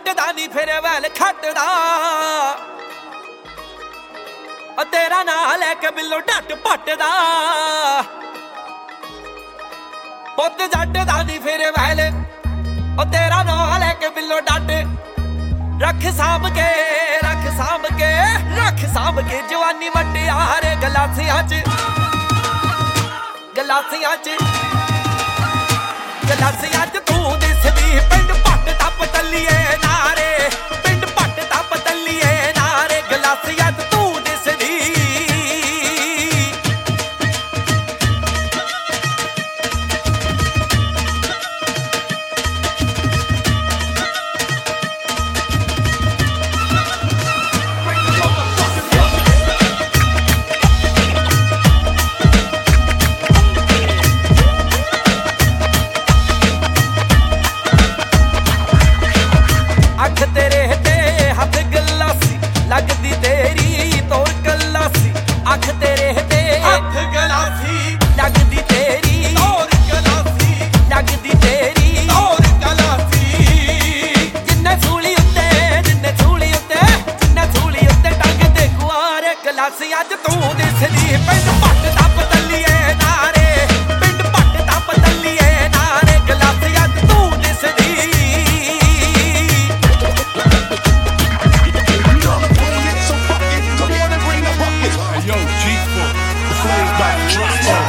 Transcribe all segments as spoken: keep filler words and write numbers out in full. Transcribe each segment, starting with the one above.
हटदा नी फिर वैल खटदा तेरा ना लैके बिल्लो डट पटदा पुत जटदा नी फिर वैल तेरा ना लैके बिल्लो डट रख साम के रख साम के रख साम के जवानी मटियार गलासियां च गलासियां च गलासियां च तू दिसदी पिंड पट तप तलिए नारे पिंड पट तप तलिए नारे गलासियां च तू दिसदी अख तेरे ते हथ गलासी लगदी तेरी तोर गलासी अख तेरे ते हथ गलासी लगदी तेरी तोर गलासी लगदी तेरी तोर गलासी जिन्ने सूली उत्ते जिन्ने सूली उत्ते जिन्ने सूली उत्ते टंग दे गुआर गलासियां च तू दिसदी पिंड पट तप तलिए नारे पिंड पट तप तलिए नारे गलासियां च तू दिसदी Yo, G four, the flames back to trust her.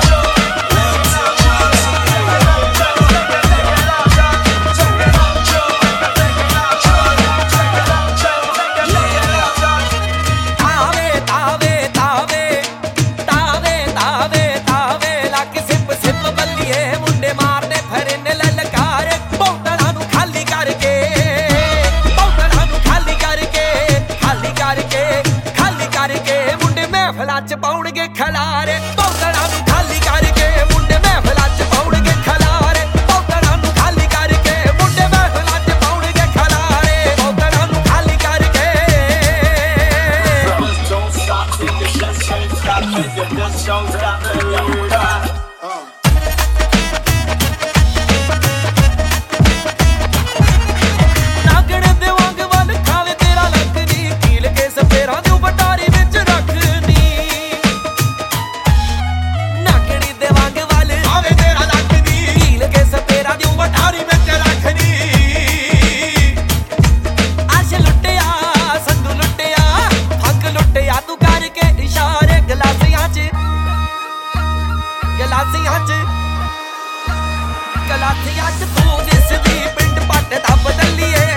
महफिलां च पाउणगे खलारे पौधड़ां नूं खाली करके मुंडे महफिलां च पाउणगे खलारे पौधड़ां नूं खाली करके मुंडे महफिलां च पाउणगे खलारे पौधड़ां नूं खाली करके Don't stop till the just can't stop till the just don't stop till you die. नागण दे वांग वल खावे तेरा लक नी कील के सपेरां दी बटारी विच रखनी नागणी दे वांग वल खावे तेरा लक नी कील के सपेरां दी बटारी विच रखनी आश लुटिया संधू लुटिया फक लुटिया तू करके इशारे गलासियां च गलासियां च गलासियां च तू दिसदी पिंड पट तप तलिए